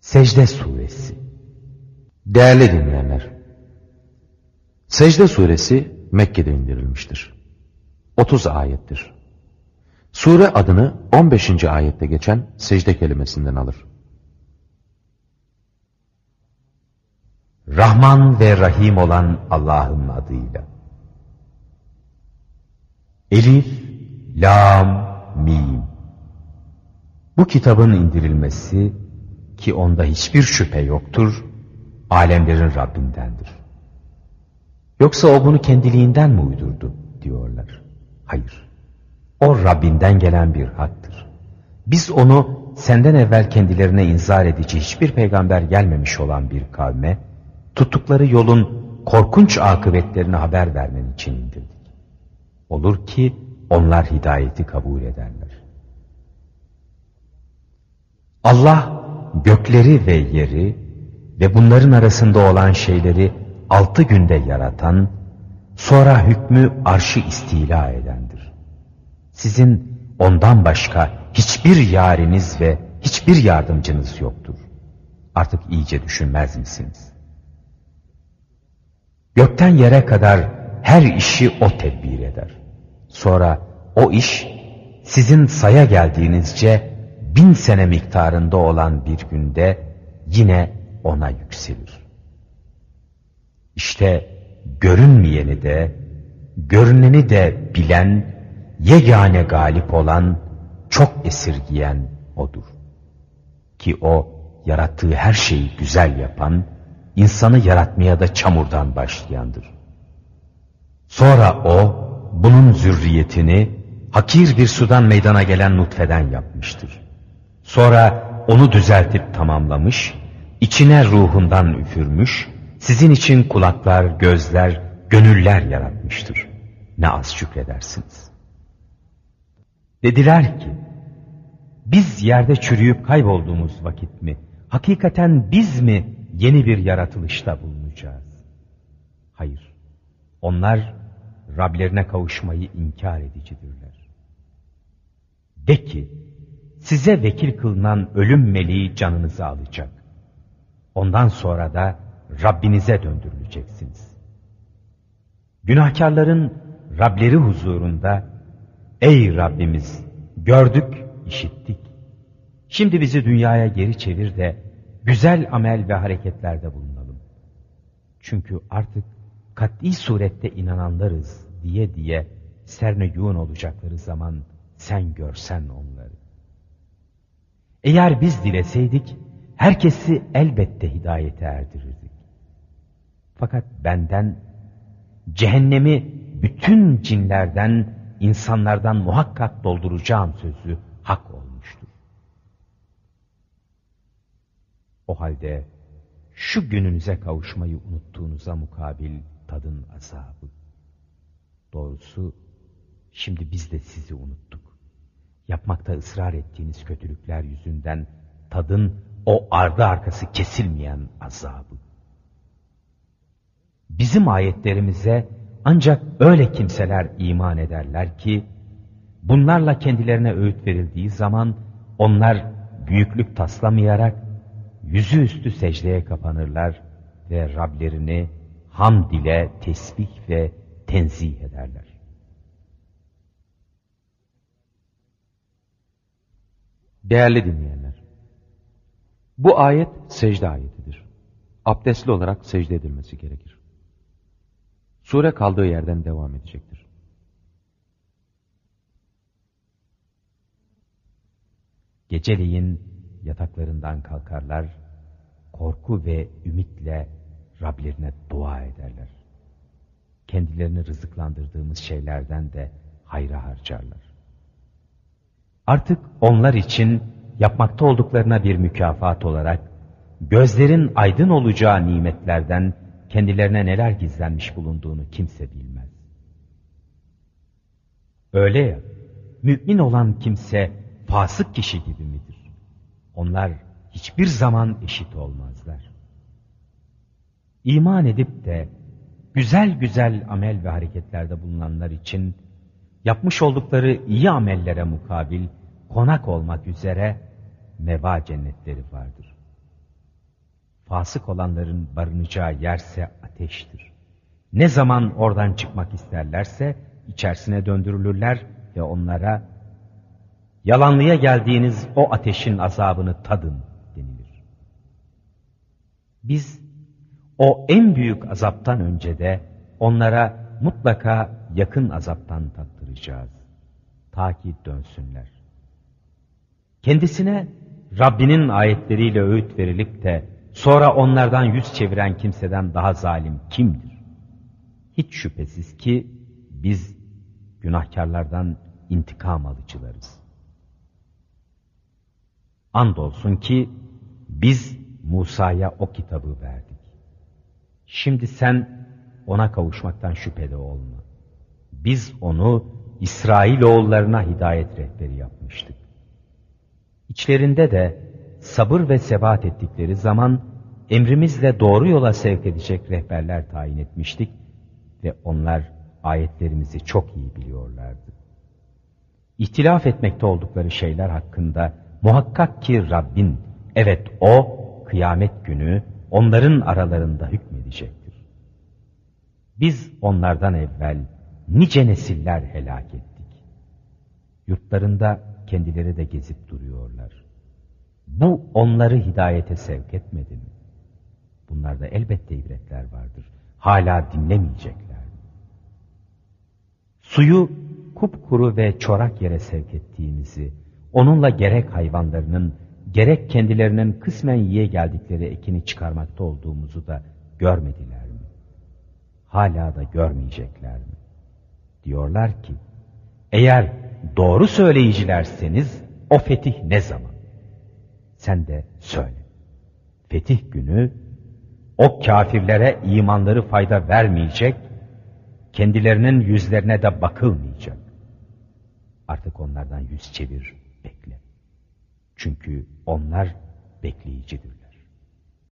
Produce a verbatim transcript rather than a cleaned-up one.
Secde Suresi. Değerli dinleyenler, Secde Suresi Mekke'de indirilmiştir. otuz ayettir. Sure adını on beşinci ayette geçen secde kelimesinden alır. Rahman ve Rahim olan Allah'ın adıyla. Elif, Lam, Mim. Bu kitabın indirilmesi, ki onda hiçbir şüphe yoktur, alemlerin Rabbindendir. Yoksa o bunu kendiliğinden mi uydurdu diyorlar. Hayır. O Rabbinden gelen bir haktır. Biz onu senden evvel kendilerine inzar edici hiçbir peygamber gelmemiş olan bir kavme, tuttukları yolun korkunç akıbetlerini haber vermen için indirdik. Olur ki onlar hidayeti kabul ederler. Allah gökleri ve yeri ve bunların arasında olan şeyleri altı günde yaratan, sonra hükmü arşı istila edendir. Sizin ondan başka hiçbir yariniz ve hiçbir yardımcınız yoktur. Artık iyice düşünmez misiniz? Gökten yere kadar her işi o tedbir eder. Sonra o iş sizin saya geldiğinizce bin sene miktarında olan bir günde yine ona yükselir. İşte görünmeyeni de, görüneni de bilen, yegane galip olan, çok esirgiyen O'dur. Ki O, yarattığı her şeyi güzel yapan, insanı yaratmaya da çamurdan başlayandır. Sonra O, bunun zürriyetini, hakir bir sudan meydana gelen nutfeden yapmıştır. Sonra onu düzeltip tamamlamış, içine ruhundan üfürmüş, sizin için kulaklar, gözler, gönüller yaratmıştır. Ne az şükredersiniz. Dediler ki, biz yerde çürüyüp kaybolduğumuz vakit mi, hakikaten biz mi yeni bir yaratılışta bulunacağız? Hayır, onlar Rablerine kavuşmayı inkar edicidirler. De ki, size vekil kılınan ölüm meleği canınızı alacak. Ondan sonra da Rabbinize döndürüleceksiniz. Günahkarların Rableri huzurunda, ey Rabbimiz, gördük, işittik. Şimdi bizi dünyaya geri çevir de güzel amel ve hareketlerde bulunalım. Çünkü artık kat'i surette inananlarız diye diye sernegûn olacakları zaman sen görsen onları. Eğer biz dileseydik, herkesi elbette hidayete erdirirdik. Fakat benden, cehennemi bütün cinlerden, insanlardan muhakkak dolduracağım sözü hak olmuştur. O halde şu gününüze kavuşmayı unuttuğunuza mukabil tadın azabı. Doğrusu şimdi biz de sizi unuttuk. Yapmakta ısrar ettiğiniz kötülükler yüzünden tadın o ardı arkası kesilmeyen azabı. Bizim ayetlerimize ancak öyle kimseler iman ederler ki, bunlarla kendilerine öğüt verildiği zaman onlar büyüklük taslamayarak yüzü üstü secdeye kapanırlar ve Rablerini hamd ile tesbih ve tenzih ederler. Değerli dinleyenler, bu ayet secde ayetidir. Abdestli olarak secde edilmesi gerekir. Sure kaldığı yerden devam edecektir. Geceleyin yataklarından kalkarlar, korku ve ümitle Rablerine dua ederler. Kendilerini rızıklandırdığımız şeylerden de hayra harcarlar. Artık onlar için yapmakta olduklarına bir mükafat olarak, gözlerin aydın olacağı nimetlerden kendilerine neler gizlenmiş bulunduğunu kimse bilmez. Öyle ya, mümin olan kimse fasık kişi gibi midir? Onlar hiçbir zaman eşit olmazlar. İman edip de güzel güzel amel ve hareketlerde bulunanlar için yapmış oldukları iyi amellere mukabil konak olmak üzere meva cennetleri vardır. fasık olanların barınacağı yerse ateştir. Ne zaman oradan çıkmak isterlerse içerisine döndürülürler ve onlara yalanlıya geldiğiniz o ateşin azabını tadın denilir. Biz o en büyük azaptan önce de onlara mutlaka yakın azaptan tattıracağız. Ta ki dönsünler. Kendisine Rabbinin ayetleriyle öğüt verilip de sonra onlardan yüz çeviren kimseden daha zalim kimdir? Hiç şüphesiz ki biz günahkarlardan intikam alıcılarız. Andolsun ki biz Musa'ya o kitabı verdik. Şimdi sen ona kavuşmaktan şüphede olma. Biz onu İsrailoğullarına hidayet rehberi yapmıştık. İçlerinde de sabır ve sebat ettikleri zaman emrimizle doğru yola sevk edecek rehberler tayin etmiştik ve onlar ayetlerimizi çok iyi biliyorlardı. İhtilaf etmekte oldukları şeyler hakkında muhakkak ki Rabbin, evet O, kıyamet günü onların aralarında hükmedecektir. Biz onlardan evvel nice nesiller helak ettik. Yurtlarında kendileri de gezip duruyorlar. Bu onları hidayete sevk etmedi mi? Bunlarda elbette ibretler vardır. Hala dinlemeyecekler mi? Suyu kupkuru ve çorak yere sevk ettiğimizi, onunla gerek hayvanlarının, gerek kendilerinin kısmen yiye geldikleri ekini çıkarmakta olduğumuzu da görmediler mi? Hala da görmeyecekler mi? Diyorlar ki, eğer doğru söyleyicilerseniz o fetih ne zaman? Sen de söyle. Fetih günü o kafirlere imanları fayda vermeyecek, kendilerinin yüzlerine de bakılmayacak. Artık onlardan yüz çevir, bekle. Çünkü onlar bekleyicidirler.